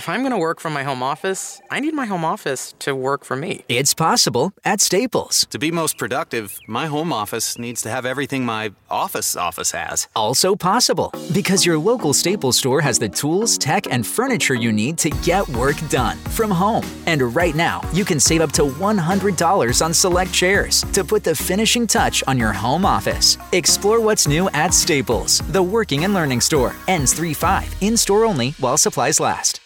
if I'm going to work from my home office, I need my home office to work for me. It's possible at Staples. To be most productive, my home office needs to have everything my office has. Also possible because your local Staples store has the tools, tech, and furniture you need to get work done from home. And right now, you can save up to $100 on select chairs to put the finishing touch on your home office. Explore what's new at Staples, the working and learning store. Ends 3/5. In-store only while supplies last.